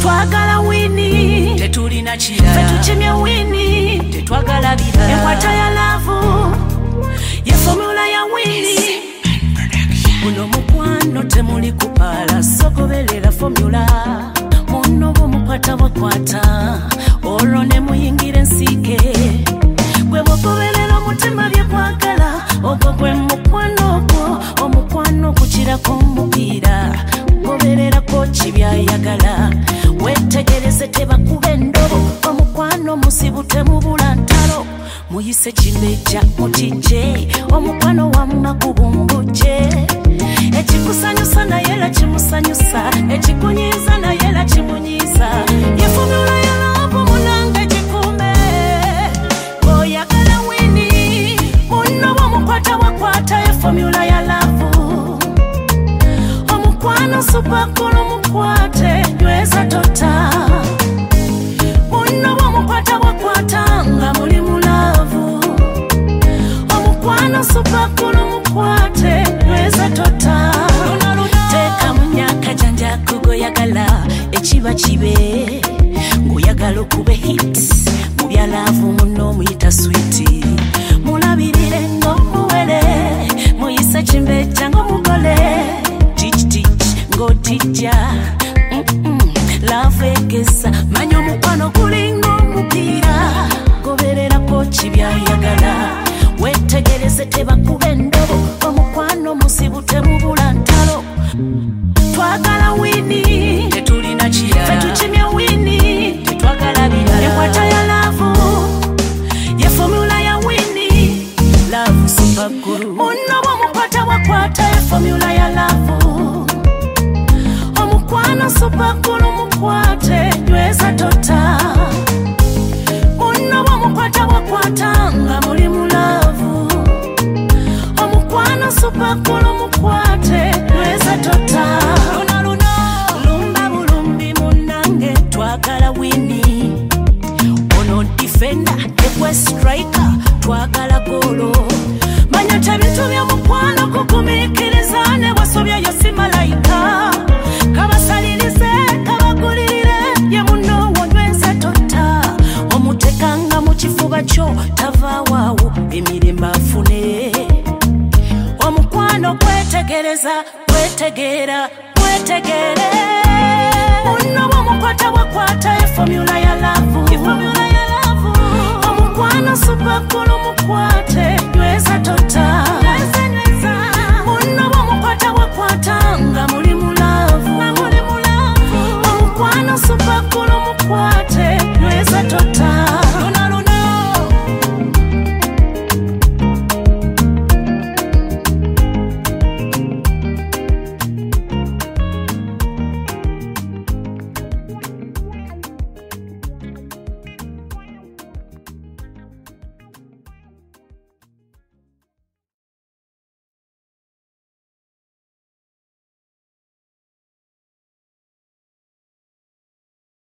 twagala wini tetulina kirala fetuchimye wini tetwagala birala enkwata ya love ye formula ya wini uno mukwano temuli kupala sogoberera formula muno bomukwata bakwata olwo ne muyingira ensike gwe bogoberera omutima byekwagala ogwo gwe mukwano ogwo omukwano gukirako omupiira gobererako kibyayagala wetegereze tebakuba endobo omukwano musibu temubula ntalo muyise kimeja mukije omukwano wamma kubumbuje ekikusanyusa naye la kimusanyusa ekikunyiza naye la kimunyiza yefumula ya love munange kikume oyagala wini muno bomukwata wakwata yefumula ya love omukwano supakulu mukwate nyweza tota muno bomukwata wakwata nga muli mulavu omukwano supakulu mukwate nyweza tota teka munyaka janja kugoyagala ekiba kibe ngoyagala okube hit mubyalavu muno muyita switi mulabirire ng'omuwere muyise kimbeja ng'omugole tich ng'otijja love egesa manya omukwano gulinga omupiira gobererako kibyayagala wetegereze tebakuba endobo omukwano musibu temubula ntalo twagala wini tetulina kirala fetuchimye wini tetwagala birala enkwata ya love ye formula ya wini love supakulu muno bomukwata wakwata ye formula ya love omukwano supakulu mukwate nyweza tota muno bomukwata wakwata nga muli mulavu omukwano supakulu mukwate nyweza tota lumba bulumbi munange twagala wini ono defender ekwe striker twagala golo manya tabintu byomukwano kukumikiriza ne wasobya yosi malayika kabasalirize kabagulirire ye muno wonyweza tota omutekanga mu kifuba kyo tavaawo emirembe afune omukwano kwetegereza kwetegera kwetegere muno bomukwata wakwata efomula ya love omukwano supakulu mukwate nyweza tota